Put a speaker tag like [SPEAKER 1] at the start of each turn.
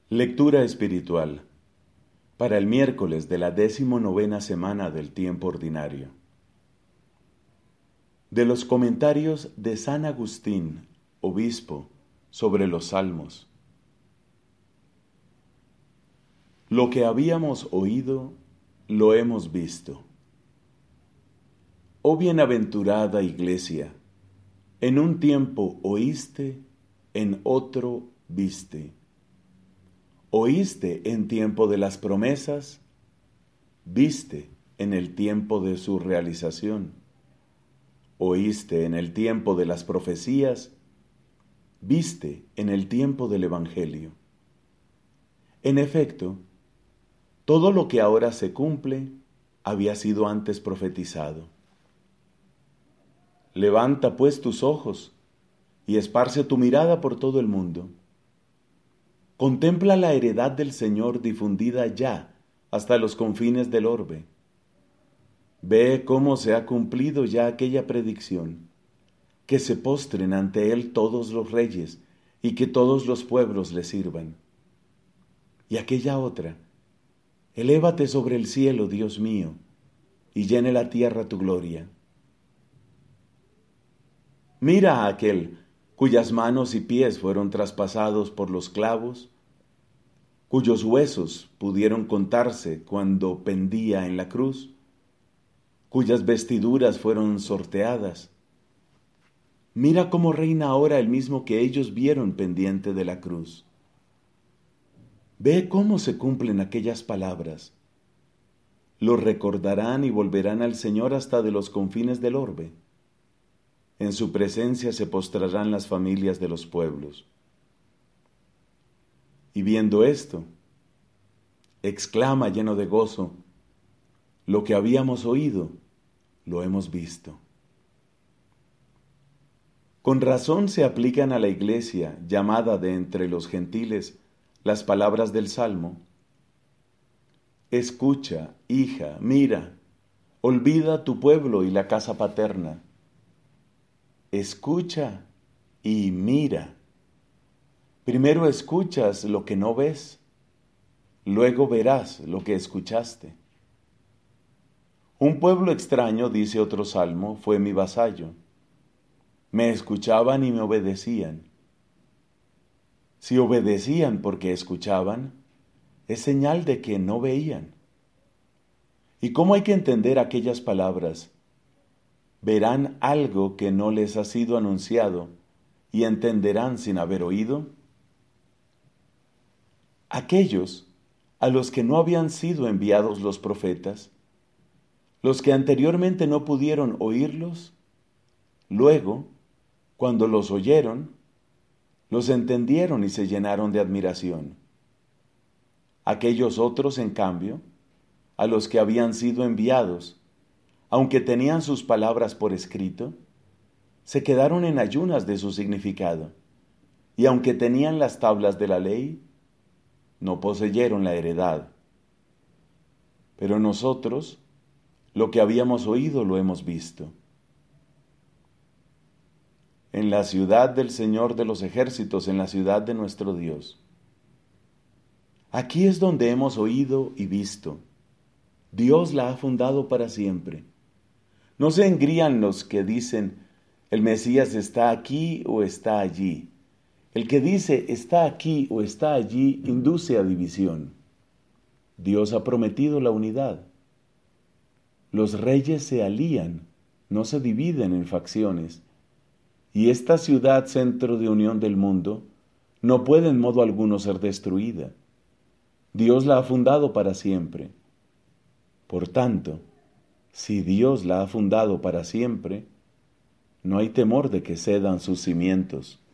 [SPEAKER 1] Lectura espiritual para el miércoles de la 19ª semana del tiempo ordinario. De los comentarios de San Agustín, obispo, sobre los Salmos. Lo que habíamos oído, lo hemos visto. Oh bienaventurada Iglesia, en un tiempo oíste, en otro viste. Oíste en tiempo de las promesas, viste en el tiempo de su realización. Oíste en el tiempo de las profecías, viste en el tiempo del Evangelio. En efecto, todo lo que ahora se cumple había sido antes profetizado. Levanta pues tus ojos y esparce tu mirada por todo el mundo. Contempla la heredad del Señor difundida ya hasta los confines del orbe. Ve cómo se ha cumplido ya aquella predicción, que se postren ante Él todos los reyes y que todos los pueblos le sirvan. Y aquella otra, elévate sobre el cielo, Dios mío, y llene la tierra tu gloria. Mira a aquel cuyas manos y pies fueron traspasados por los clavos, cuyos huesos pudieron contarse cuando pendía en la cruz, cuyas vestiduras fueron sorteadas. Mira cómo reina ahora el mismo que ellos vieron pendiente de la cruz. Ve cómo se cumplen aquellas palabras. Lo recordarán y volverán al Señor hasta de los confines del orbe. En su presencia se postrarán las familias de los pueblos. Y viendo esto, exclama lleno de gozo, lo que habíamos oído, lo hemos visto. Con razón se aplican a la Iglesia, llamada de entre los gentiles, las palabras del Salmo. Escucha, hija, mira, olvida tu pueblo y la casa paterna. Escucha y mira. Primero escuchas lo que no ves, luego verás lo que escuchaste. Un pueblo extraño, dice otro salmo, fue mi vasallo. Me escuchaban y me obedecían. Si obedecían porque escuchaban, es señal de que no veían. ¿Y cómo hay que entender aquellas palabras? Verán algo que no les ha sido anunciado y entenderán sin haber oído. Aquellos a los que no habían sido enviados los profetas, los que anteriormente no pudieron oírlos, luego, cuando los oyeron, los entendieron y se llenaron de admiración. Aquellos otros, en cambio, a los que habían sido enviados, aunque tenían sus palabras por escrito, se quedaron en ayunas de su significado, y aunque tenían las tablas de la ley, no poseyeron la heredad. Pero nosotros, lo que habíamos oído, lo hemos visto. En la ciudad del Señor de los ejércitos, en la ciudad de nuestro Dios. Aquí es donde hemos oído y visto. Dios la ha fundado para siempre. No se engrían los que dicen, el Mesías está aquí o está allí. El que dice está aquí o está allí induce a división. Dios ha prometido la unidad. Los reyes se alían, no se dividen en facciones. Y esta ciudad, centro de unión del mundo, no puede en modo alguno ser destruida. Dios la ha fundado para siempre. Por tanto, si Dios la ha fundado para siempre, no hay temor de que cedan sus cimientos.